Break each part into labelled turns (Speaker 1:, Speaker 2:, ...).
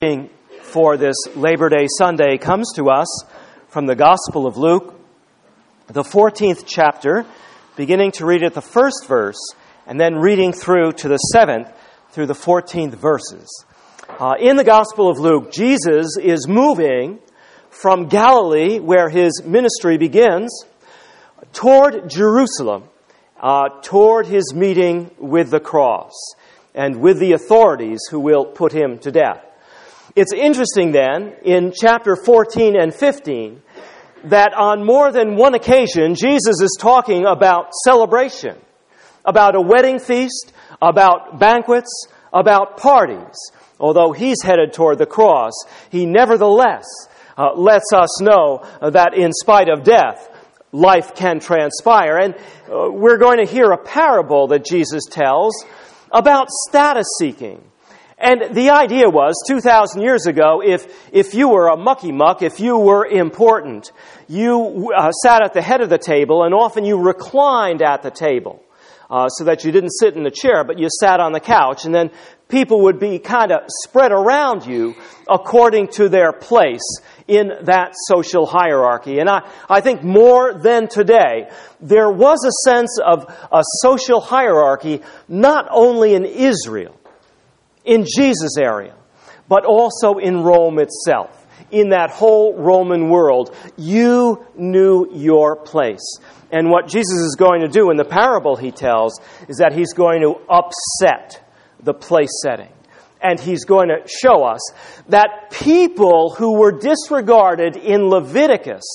Speaker 1: reading for this Labor Day Sunday comes to us from the Gospel of Luke, the 14th chapter, beginning to read at the first verse, and then reading through to the 7th through the 14th verses. In the Gospel of Luke, Jesus is moving from Galilee, where his ministry begins, toward Jerusalem, toward his meeting with the cross and with the authorities who will put him to death. It's interesting then, in chapter 14 and 15, that on more than one occasion, Jesus is talking about celebration, about a wedding feast, about banquets, about parties. Although he's headed toward the cross, he nevertheless lets us know that in spite of death, life can transpire. And we're going to hear a parable that Jesus tells about status seeking. And the idea was, 2,000 years ago, if you were a mucky-muck, if you were important, you sat at the head of the table, and often you reclined at the table so that you didn't sit in the chair, but you sat on the couch, and then people would be kind of spread around you according to their place in that social hierarchy. And I think more than today, there was a sense of a social hierarchy not only in Israel, in Jesus' area, but also in Rome itself. In that whole Roman world, you knew your place. And what Jesus is going to do in the parable he tells is that he's going to upset the place setting. And he's going to show us that people who were disregarded in Leviticus,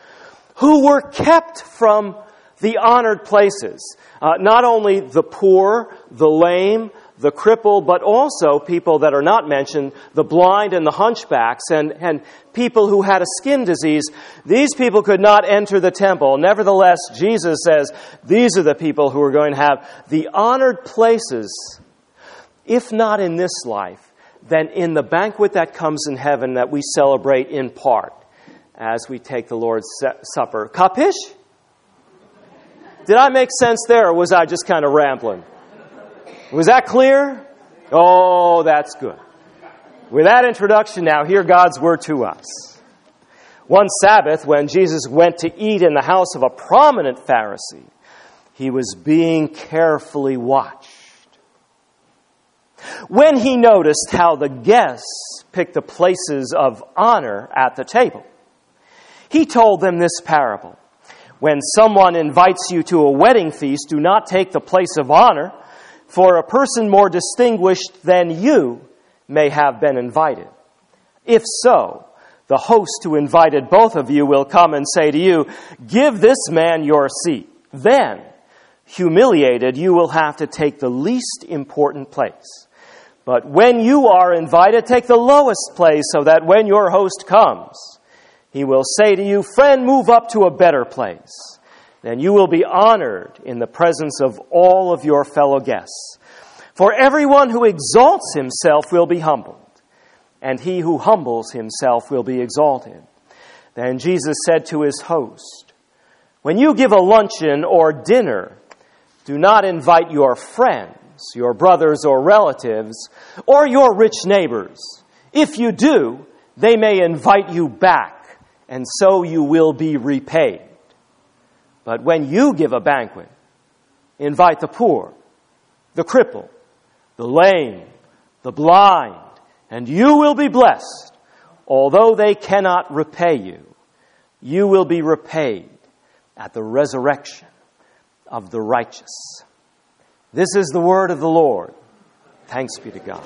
Speaker 1: who were kept from the honored places, not only the poor, the lame, the crippled, but also people that are not mentioned, the blind and the hunchbacks, and people who had a skin disease. These people could not enter the temple. Nevertheless, Jesus says, these are the people who are going to have the honored places, if not in this life, then in the banquet that comes in heaven that we celebrate in part as we take the Lord's Supper. Kapish? Did I make sense there, or was I just kind of rambling? Was that clear? Oh, that's good. With that introduction now, hear God's word to us. One Sabbath, when Jesus went to eat in the house of a prominent Pharisee, he was being carefully watched. When he noticed how the guests picked the places of honor at the table, he told them this parable. When someone invites you to a wedding feast, do not take the place of honor, for a person more distinguished than you may have been invited. If so, the host who invited both of you will come and say to you, give this man your seat. Then, humiliated, you will have to take the least important place. But when you are invited, take the lowest place so that when your host comes, he will say to you, friend, move up to a better place. Then you will be honored in the presence of all of your fellow guests. For everyone who exalts himself will be humbled, and he who humbles himself will be exalted. Then Jesus said to his host, when you give a luncheon or dinner, do not invite your friends, your brothers or relatives, or your rich neighbors. If you do, they may invite you back, and so you will be repaid. But when you give a banquet, invite the poor, the crippled, the lame, the blind, and you will be blessed. Although they cannot repay you, you will be repaid at the resurrection of the righteous. This is the word of the Lord. Thanks be to God.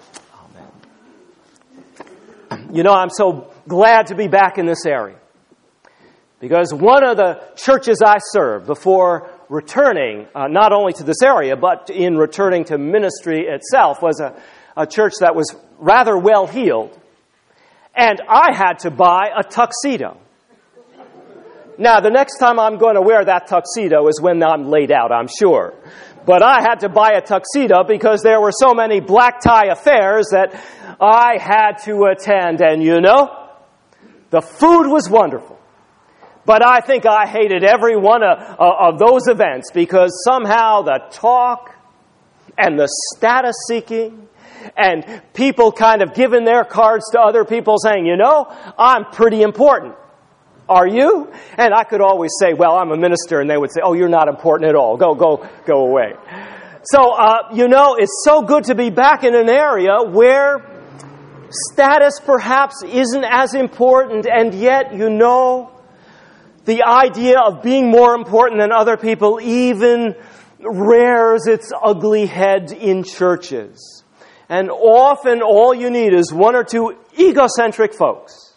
Speaker 1: Amen. You know, I'm so glad to be back in this area. Because one of the churches I served before returning, not only to this area, but in returning to ministry itself, was a church that was rather well-heeled. And I had to buy a tuxedo. Now, the next time I'm going to wear that tuxedo is when I'm laid out, I'm sure. But I had to buy a tuxedo because there were so many black tie affairs that I had to attend. And you know, the food was wonderful. But I think I hated every one of those events because somehow the talk and the status seeking and people kind of giving their cards to other people saying, you know, I'm pretty important. Are you? And I could always say, well, I'm a minister, and they would say, oh, you're not important at all. Go away. So, you know, it's so good to be back in an area where status perhaps isn't as important, and yet, you know, the idea of being more important than other people even rears its ugly head in churches. And often all you need is one or two egocentric folks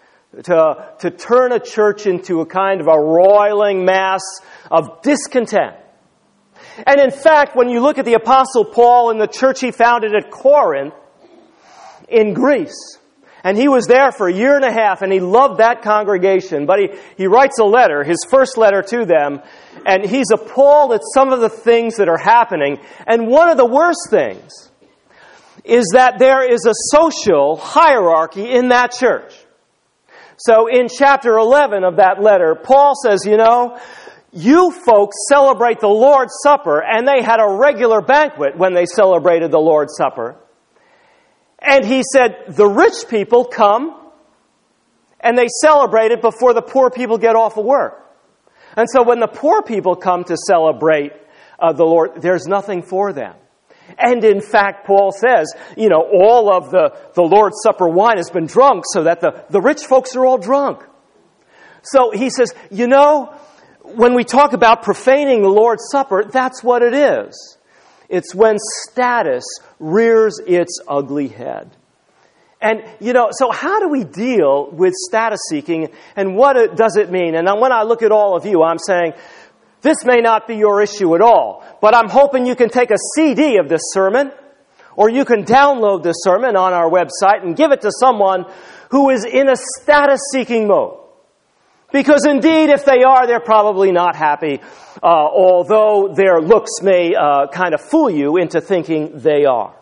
Speaker 1: to turn a church into a kind of a roiling mass of discontent. And in fact, when you look at the Apostle Paul and the church he founded at Corinth in Greece, and he was there for a year and a half, and he loved that congregation, but he writes a letter, his first letter to them, and he's appalled at some of the things that are happening. And one of the worst things is that there is a social hierarchy in that church. So in chapter 11 of that letter, Paul says, you know, you folks celebrate the Lord's Supper, and they had a regular banquet when they celebrated the Lord's Supper. And he said, the rich people come, and they celebrate it before the poor people get off of work. And so when the poor people come to celebrate the Lord, there's nothing for them. And in fact, Paul says, you know, all of the Lord's Supper wine has been drunk so that the rich folks are all drunk. So he says, you know, when we talk about profaning the Lord's Supper, that's what it is. It's when status rears its ugly head. And, you know, so how do we deal with status seeking, and what does it mean? And when I look at all of you, I'm saying, this may not be your issue at all, but I'm hoping you can take a CD of this sermon, or you can download this sermon on our website and give it to someone who is in a status-seeking mode. Because indeed, if they are, they're probably not happy, although their looks may kind of fool you into thinking they are.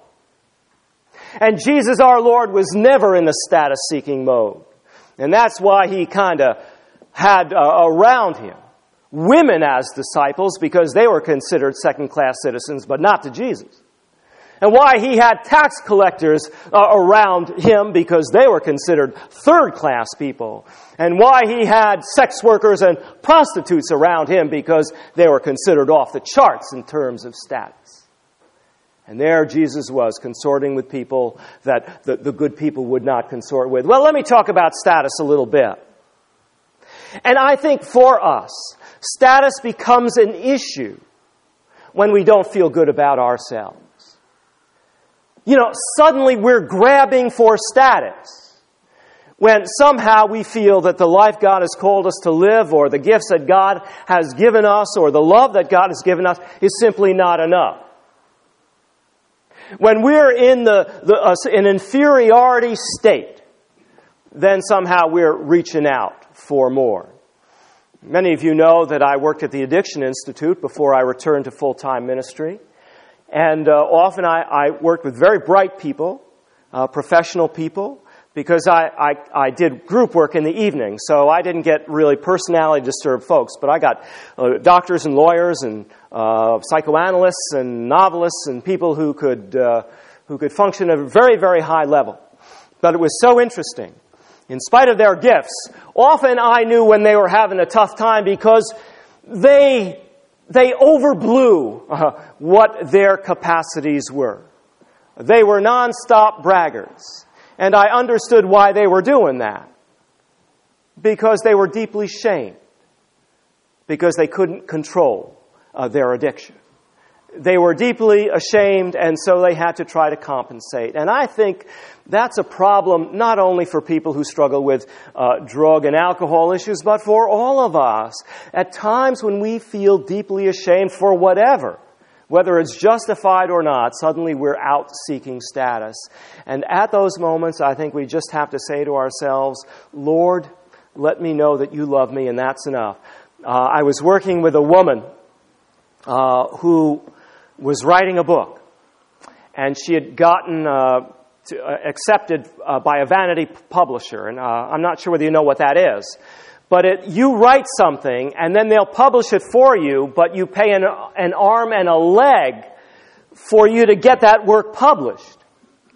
Speaker 1: And Jesus our Lord was never in the status-seeking mode. And that's why he kind of had around him women as disciples, because they were considered second-class citizens, but not to Jesus. And why he had tax collectors around him, because they were considered third-class people. And why he had sex workers and prostitutes around him, because they were considered off the charts in terms of status. And there Jesus was, consorting with people that the good people would not consort with. Well, let me talk about status a little bit. And I think for us, status becomes an issue when we don't feel good about ourselves. You know, suddenly we're grabbing for status when somehow we feel that the life God has called us to live, or the gifts that God has given us, or the love that God has given us is simply not enough. When we're in an inferiority state, then somehow we're reaching out for more. Many of you know that I worked at the Addiction Institute before I returned to full-time ministry. And often I worked with very bright people, professional people, because I did group work in the evening, so I didn't get really personality-disturbed folks, but I got doctors and lawyers and psychoanalysts and novelists and people who could function at a very, very high level. But it was so interesting. In spite of their gifts, often I knew when they were having a tough time because they overblew what their capacities were. They were nonstop braggarts. And I understood why they were doing that. Because they were deeply shamed. Because they couldn't control their addiction. They were deeply ashamed, and so they had to try to compensate. And I think that's a problem not only for people who struggle with drug and alcohol issues, but for all of us. At times when we feel deeply ashamed for whatever, whether it's justified or not, suddenly we're out seeking status. And at those moments, I think we just have to say to ourselves, Lord, let me know that you love me, and that's enough. I was working with a woman who was writing a book, and she had gotten accepted by a vanity publisher, and I'm not sure whether you know what that is. But you write something, and then they'll publish it for you, but you pay an arm and a leg for you to get that work published.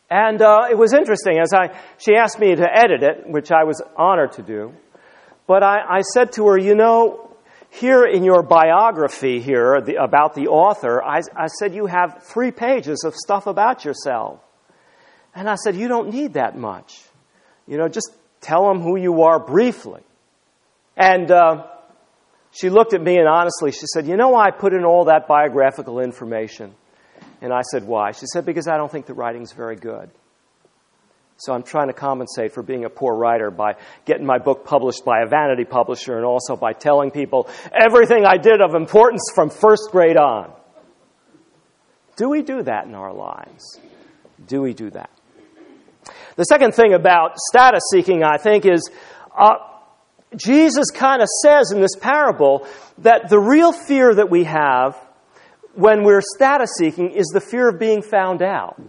Speaker 1: And it was interesting. She asked me to edit it, which I was honored to do. But I said to her, here in your biography here about the author, I said you have 3 pages of stuff about yourself. And I said, you don't need that much. Just tell them who you are briefly. And she looked at me and honestly, she said, I put in all that biographical information. And I said, why? She said, because I don't think the writing's very good. So I'm trying to compensate for being a poor writer by getting my book published by a vanity publisher and also by telling people everything I did of importance from first grade on. Do we do that in our lives? Do we do that? The second thing about status seeking, I think, is Jesus kind of says in this parable that the real fear that we have when we're status seeking is the fear of being found out.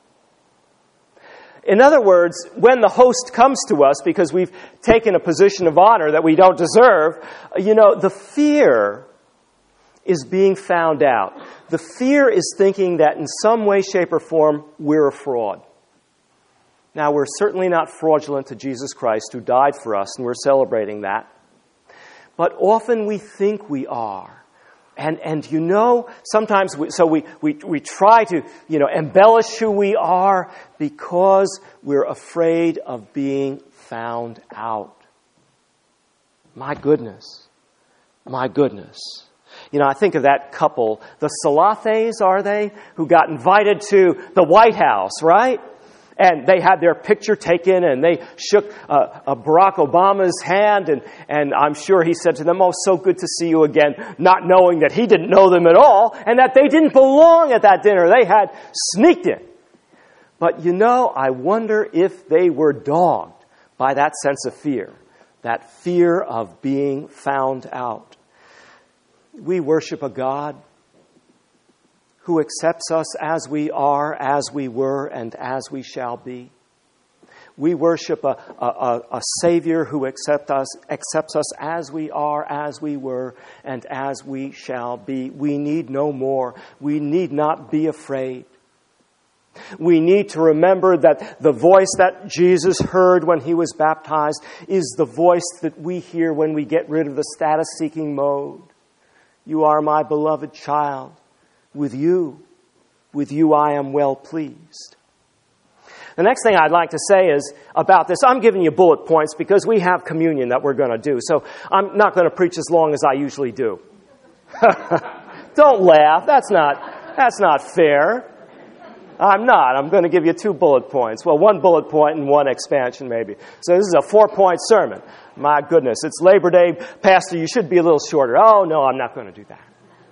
Speaker 1: In other words, when the host comes to us because we've taken a position of honor that we don't deserve, the fear is being found out. The fear is thinking that in some way, shape, or form, we're a fraud. Now, we're certainly not fraudulent to Jesus Christ who died for us, and we're celebrating that. But often we think we are. And sometimes we try to, embellish who we are because we're afraid of being found out. My goodness. My goodness. I think of that couple, the Salathes, are they, who got invited to the White House, right? And they had their picture taken, and they shook Barack Obama's hand, and I'm sure he said to them, "Oh, so good to see you again," not knowing that he didn't know them at all, and that they didn't belong at that dinner. They had sneaked in. But I wonder if they were dogged by that sense of fear, that fear of being found out. We worship a God who accepts us as we are, as we were, and as we shall be. We worship a Savior who accepts us as we are, as we were, and as we shall be. We need no more. We need not be afraid. We need to remember that the voice that Jesus heard when he was baptized is the voice that we hear when we get rid of the status-seeking mode. You are my beloved child. With you I am well pleased. The next thing I'd like to say is about this. I'm giving you bullet points because we have communion that we're going to do. So I'm not going to preach as long as I usually do. Don't laugh. That's not fair. I'm not. I'm going to give you 2 bullet points. Well, 1 bullet point and 1 expansion maybe. So this is a 4-point sermon. My goodness. It's Labor Day. Pastor, you should be a little shorter. Oh, no, I'm not going to do that.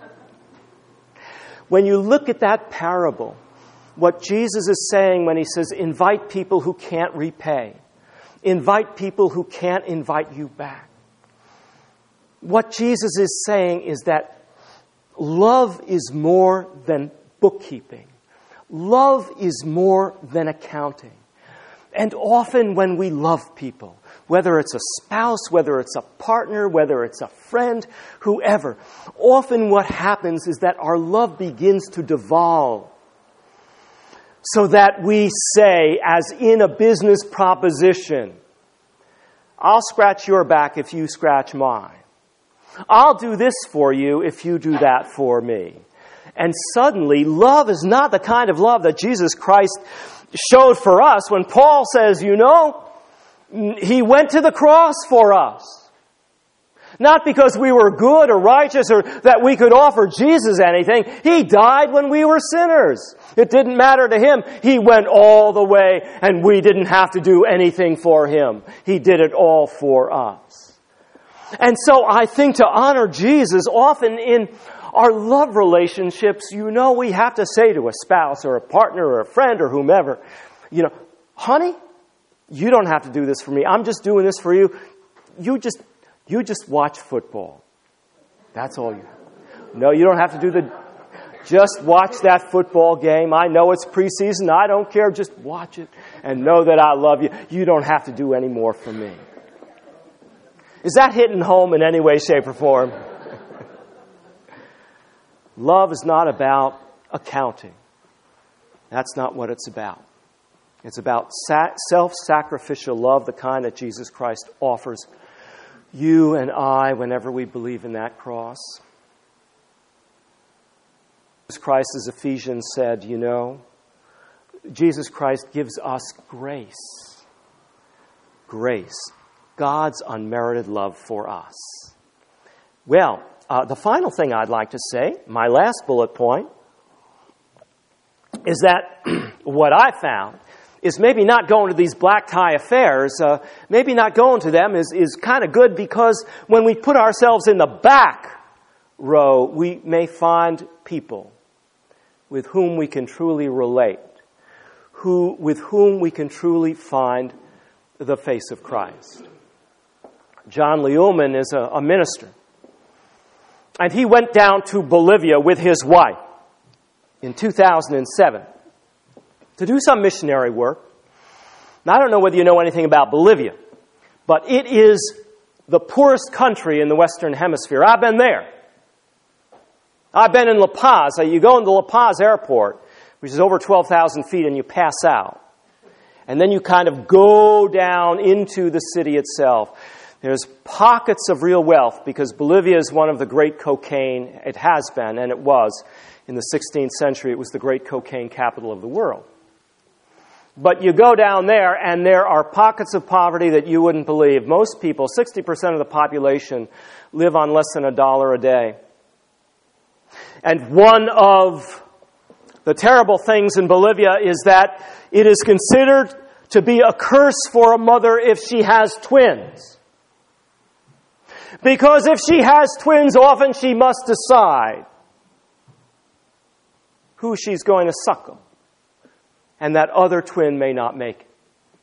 Speaker 1: When you look at that parable, what Jesus is saying when he says, invite people who can't repay, invite people who can't invite you back. What Jesus is saying is that love is more than bookkeeping. Love is more than accounting. And often when we love people, whether it's a spouse, whether it's a partner, whether it's a friend, whoever, often what happens is that our love begins to devolve. So that we say, as in a business proposition, I'll scratch your back if you scratch mine. I'll do this for you if you do that for me. And suddenly, love is not the kind of love that Jesus Christ showed for us when Paul says, he went to the cross for us. Not because we were good or righteous or that we could offer Jesus anything. He died when we were sinners. It didn't matter to him. He went all the way and we didn't have to do anything for him. He did it all for us. And so I think to honor Jesus, often in our love relationships, we have to say to a spouse or a partner or a friend or whomever, honey, you don't have to do this for me. I'm just doing this for you. You just watch football. That's all you have. No, you don't have to do just watch that football game. I know it's preseason. I don't care. Just watch it and know that I love you. You don't have to do any more for me. Is that hitting home in any way, shape, or form? Love is not about accounting. That's not what it's about. It's about self-sacrificial love, the kind that Jesus Christ offers you and I whenever we believe in that cross. Jesus Christ, as Ephesians said, Jesus Christ gives us grace. Grace. God's unmerited love for us. Well, the final thing I'd like to say, my last bullet point, is that what I found is maybe not going to these black tie affairs, maybe not going to them is kind of good, because when we put ourselves in the back row, we may find people with whom we can truly relate, with whom we can truly find the face of Christ. John Leoman is a minister, and he went down to Bolivia with his wife in 2007 to do some missionary work. Now, I don't know whether you know anything about Bolivia, but it is the poorest country in the Western Hemisphere. I've been there. I've been in La Paz. You go into La Paz Airport, which is over 12,000 feet, and you pass out. And then you kind of go down into the city itself. There's pockets of real wealth, because Bolivia is one of the great cocaine, it has been, and it was. In the 16th century, it was the great cocaine capital of the world. But you go down there, and there are pockets of poverty that you wouldn't believe. Most people, 60% of the population, live on less than $1 a day. And one of the terrible things in Bolivia is that it is considered to be a curse for a mother if she has twins. Because if she has twins, often she must decide who she's going to suckle. And that other twin may not make it.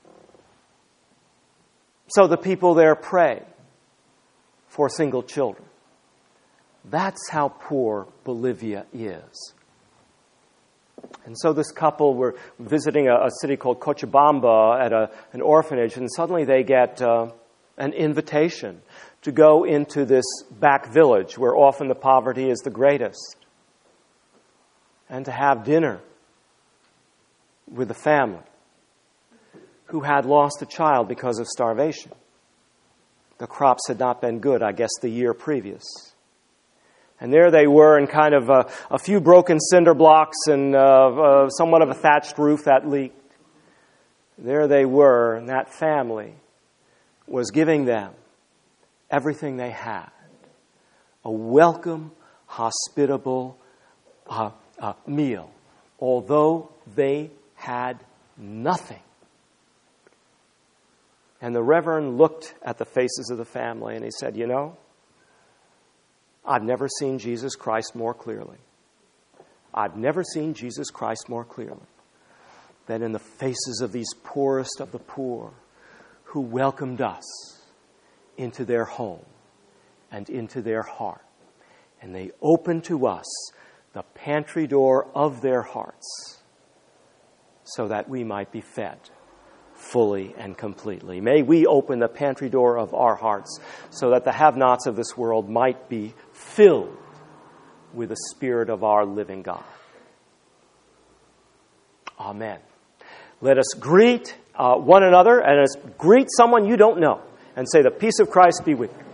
Speaker 1: So the people there pray for single children. That's how poor Bolivia is. And so this couple were visiting a city called Cochabamba at an orphanage, and suddenly they get an invitation to go into this back village where often the poverty is the greatest, and to have dinner with a family who had lost a child because of starvation. The crops had not been good, I guess, the year previous. And there they were in kind of a few broken cinder blocks and somewhat of a thatched roof that leaked. There they were, and that family was giving them everything they had. A welcome, hospitable meal, although they had nothing. And the Reverend looked at the faces of the family and he said, I've never seen Jesus Christ more clearly. I've never seen Jesus Christ more clearly than in the faces of these poorest of the poor who welcomed us into their home and into their heart. And they opened to us the pantry door of their hearts so that we might be fed fully and completely. May we open the pantry door of our hearts so that the have-nots of this world might be filled with the Spirit of our living God. Amen. Let us greet one another, and let's greet someone you don't know, and say, the peace of Christ be with you.